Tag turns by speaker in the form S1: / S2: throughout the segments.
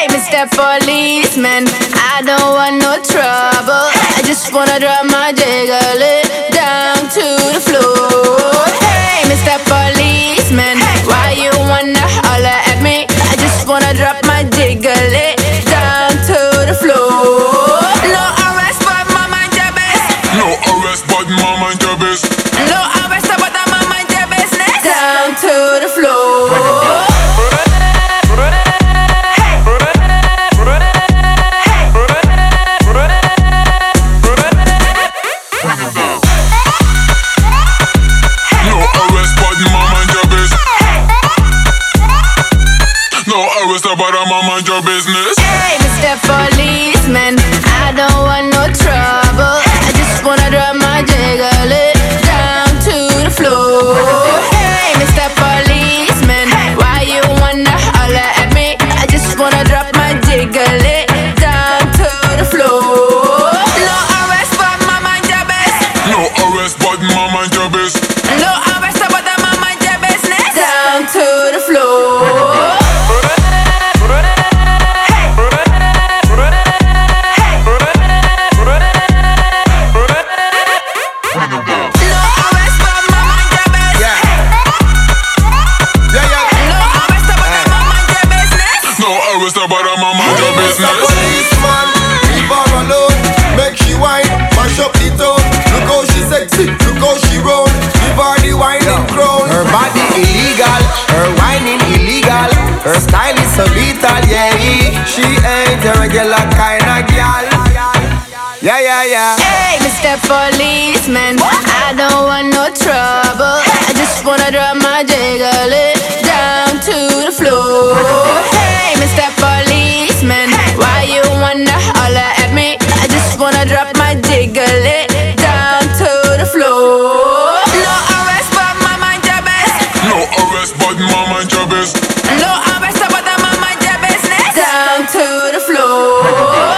S1: Mr. Policeman, I don't want no trouble. I just wanna drop my jiggle it down to the floor. Hey, Mr. Policeman, why you wanna holler at me? I just wanna drop my jiggle it down to the floor. No arrest, but my mind your business.
S2: No arrest, but my mind your business.
S1: No arrest, but my mind your business. Down to the floor.
S2: But I'm on mind your business.
S1: Hey, Mr. Policeman, I don't want no trouble. I just wanna drop my jiggle it down to the floor. Hey, Mr. Policeman, why you wanna holler at me? I just wanna drop my jiggle it down to the floor. No arrest, but my mind your business.
S2: No arrest, but my mind your business.
S1: No arrest, but my mind your business. Down to the floor.
S2: But I'm on mind your business.
S3: Mr. Policeman, leave her alone. Make she whine, mash up the town. Look how she sexy, look how she roll. Give her the whining crown. Her body illegal, her whining illegal. Her style is so lethal, yeah. She ain't a regular kind of gal. Yeah, yeah, yeah.
S1: Hey, Mr. Policeman, I don't want no trouble. I just wanna drop my jiggle it down to the floor. Hey, Mr. Policeman, why you wanna holler at me? I just wanna drop my jiggle it down to the floor. No arrest, but my mind your business.
S2: No arrest, but my mind your business.
S1: No arrest, but my mind your business. Down to the floor.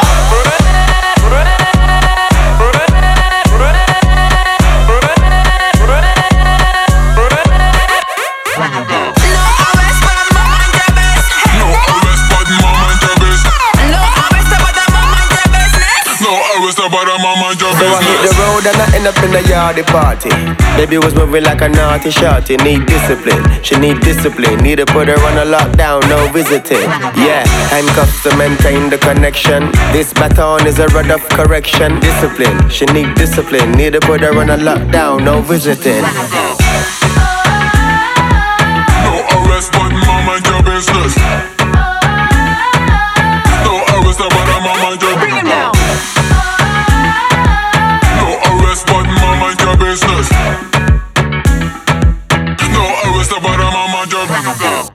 S2: But I'm on mind your
S3: So I hit the road and I end up in a yardy party. Baby was moving like a naughty shorty. Need discipline, she need discipline. Need to put her on a lockdown, no visiting. Yeah, handcuffs to maintain the connection. This baton is a rod of correction. Discipline, she need discipline. Need to put her on a lockdown, no visiting.
S2: No arrest, but my mind your business. No arrest, but I'm on mind your business.
S1: Bring him down.
S2: But my mind your business. No arrest, but I'm on mind your business.